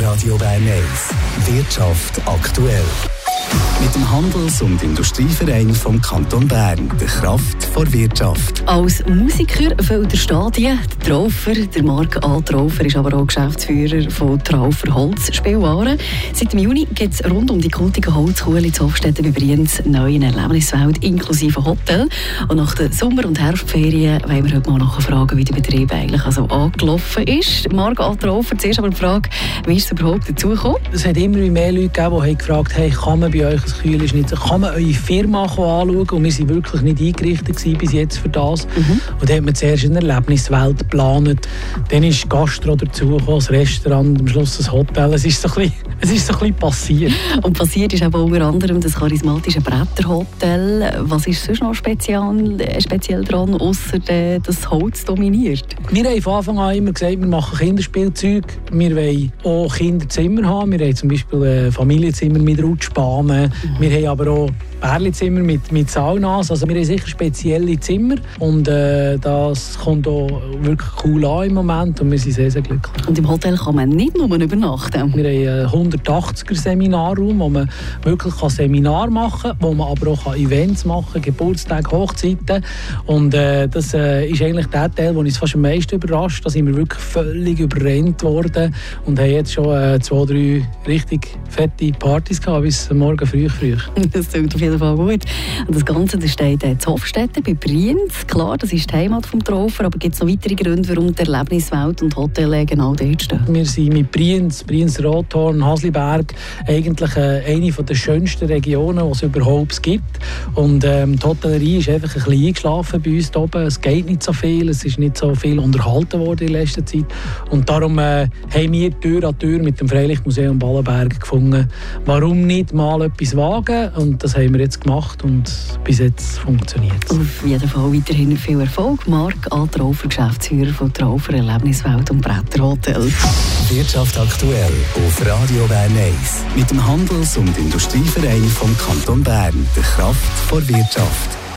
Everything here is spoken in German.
Radio Bern 1 Wirtschaft aktuell. Mit dem Handels- und Industrieverein vom Kanton Bern, der Kraft vor Wirtschaft. Als Musiker füllt der Stadien, der Traufer, der Marc A. Traufer ist aber auch Geschäftsführer von Traufer Holzspielwaren. Seit dem Juni gibt es rund um die kultige Holzkuhle in Hofstetten bei Brienz neue Erlebniswelt inklusive Hotel. Und nach den Sommer- und Herbstferien wollen wir heute mal nachfragen, wie der Betrieb eigentlich angelaufen ist. Marc A. Traufer, zuerst aber die Frage, wie ist es überhaupt dazu gekommen? Es hat immer mehr Leute gegeben, die gefragt haben, kann man bei euch ein Kühl kann man eure Firma anschauen? Und wir waren wirklich nicht eingerichtet bis jetzt für das. Und dann hat man zuerst eine Erlebniswelt geplant. Dann ist Gastro dazugekommen, das Restaurant, am Schluss das Hotel. Es ist so ein bisschen passiert. Und passiert ist aber unter anderem das charismatische Bretterhotel. Was ist sonst noch speziell daran, ausser das Holz dominiert? Wir haben von Anfang an immer gesagt, wir machen Kinderspielzeug. Wir wollen auch Kinderzimmer haben. Wir haben zum Beispiel Familienzimmer mit Rutschbahnen. Wir haben aber auch Bärlizimmer mit Saunas. Also wir haben sicher spezielle Zimmer. Und das kommt auch wirklich cool an im Moment. Und wir sind sehr, sehr glücklich. Und im Hotel kann man nicht nur übernachten? Wir haben einen 180er-Seminarraum, wo man wirklich Seminar machen kann, wo man aber auch Events machen kann, Geburtstage, Hochzeiten. Und das ist eigentlich der Teil, der uns fast am meisten überrascht. Da sind wir wirklich völlig überrennt worden und haben jetzt schon 2-3 richtig fette Partys gehabt, bis morgen früh. Das klingt auf jeden Fall gut. Und das Ganze das steht in Hofstetten bei Brienz. Klar, das ist die Heimat des Traufer, aber gibt es noch weitere Gründe, warum die Erlebniswelt und Hotel genau dort stehen? Wir sind mit Brienz, Rothorn, Hasliberg eigentlich eine der schönsten Regionen, die es überhaupt gibt. Und die Hotellerie ist einfach ein bisschen eingeschlafen bei uns hier oben. Es geht nicht so viel, es ist nicht so viel unterhalten worden in letzter Zeit. Und darum haben wir Tür an Tür mit dem Freilichtmuseum Ballenberg gefunden, warum nicht mal etwas wagen. Und das haben wir jetzt gemacht und bis jetzt funktioniert es. Auf jeden Fall weiterhin viel Erfolg. Marc A. Traufer, Geschäftsführer von Traufer Erlebniswelt und Bretterhotel. Wirtschaft aktuell auf Radio Bern 1 mit dem Handels- und Industrieverein vom Kanton Bern, der Kraft vor Wirtschaft.